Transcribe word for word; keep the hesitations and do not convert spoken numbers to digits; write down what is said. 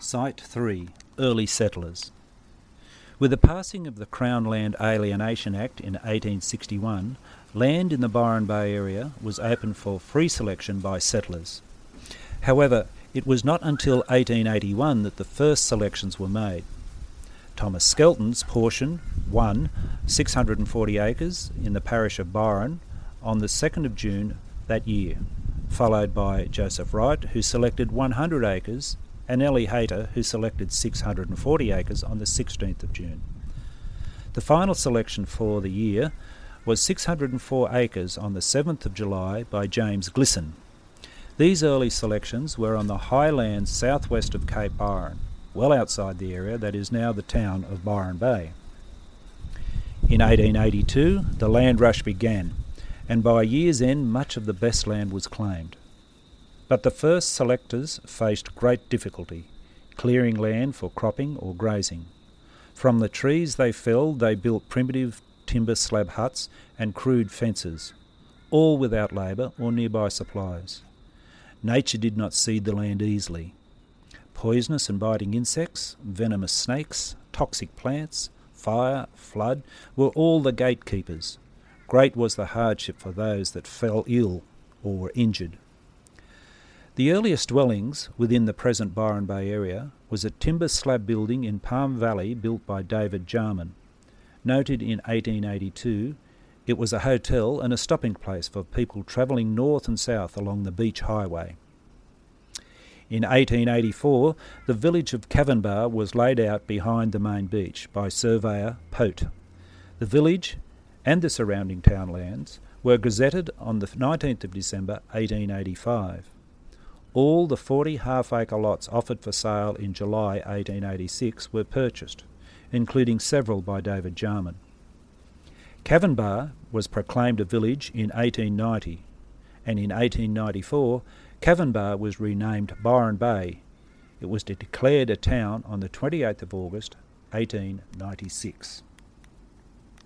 Site three. Early Settlers. With the passing of the Crown Land Alienation Act in eighteen sixty-one, land in the Byron Bay area was open for free selection by settlers. However, it was not until eighteen eighty-one that the first selections were made. Thomas Skelton's portion won six hundred forty acres in the parish of Byron on the second of June that year, followed by Joseph Wright, who selected one hundred acres, and Ellie Hayter, who selected six hundred forty acres on the sixteenth of June. The final selection for the year was six hundred four acres on the seventh of July by James Glisson. These early selections were on the highlands southwest of Cape Byron, well outside the area that is now the town of Byron Bay. In eighteen eighty-two, the land rush began, and by year's end much of the best land was claimed. But the first selectors faced great difficulty, clearing land for cropping or grazing. From the trees they felled, they built primitive timber slab huts and crude fences, all without labour or nearby supplies. Nature did not seed the land easily. Poisonous and biting insects, venomous snakes, toxic plants, fire, flood were all the gatekeepers. Great was the hardship for those that fell ill or were injured. The earliest dwellings within the present Byron Bay area was a timber slab building in Palm Valley built by David Jarman. Noted in eighteen eighty-two, it was a hotel and a stopping place for people travelling north and south along the beach highway. In eighteen eighty-four, the village of Cavanbar was laid out behind the main beach by surveyor Pote. The village and the surrounding townlands were gazetted on the nineteenth of December eighteen eighty-five. All the forty half-acre lots offered for sale in July eighteen eighty-six were purchased, including several by David Jarman. Cavanbar was proclaimed a village in eighteen ninety, and in eighteen ninety-four, Cavanbar was renamed Byron Bay. It was declared a town on the twenty-eighth of August eighteen ninety-six.